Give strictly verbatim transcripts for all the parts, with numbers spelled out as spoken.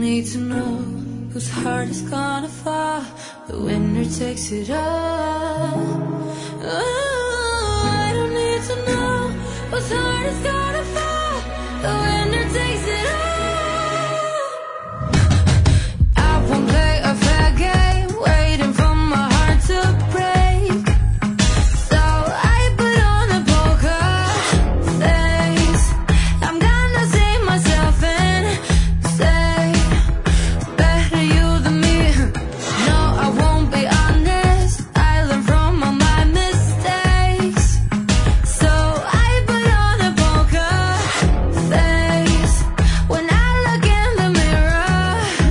need to know whose heart is gonna fall. The winner takes it all. Oh, I don't need to know whose heart is gonna fall. The winner takes it all. I won't play a fair game, waiting for my heart to break. So I put on a poker face. I'm gonna see myself and say, better you than me. No, I won't be honest, I learn from all my mistakes. So I put on a poker face. When I look in the mirror,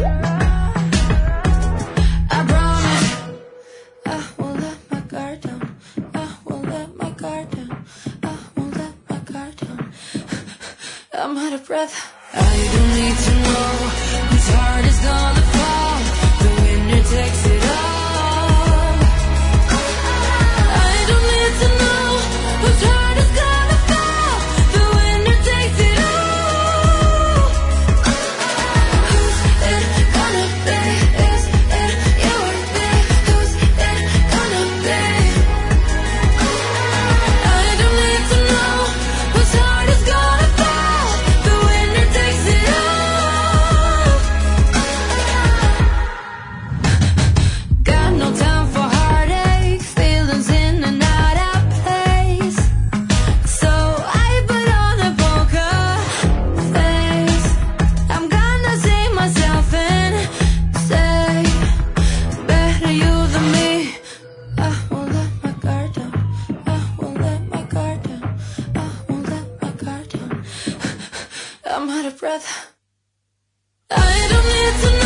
I promise I won't let my guard down. I won't let my guard down. I won't let my guard down. I'm out of breath. I don't need to know whose heart is gonna fall. The winner takes it all. I don't need to know whose heart is gonna fall. The winner takes it all. Who's it gonna be? Is it you or me? Who's it gonna be? I don't need to know whose heart is gonna fall. The winner takes it all. Got no time for heartache, feelings in and out of place. So I put on a poker face. I'm gonna see myself and say, better you than me. I won't let my guard down. I won't let my guard down. I won't let my guard down. I'm out of breath. I don't need to know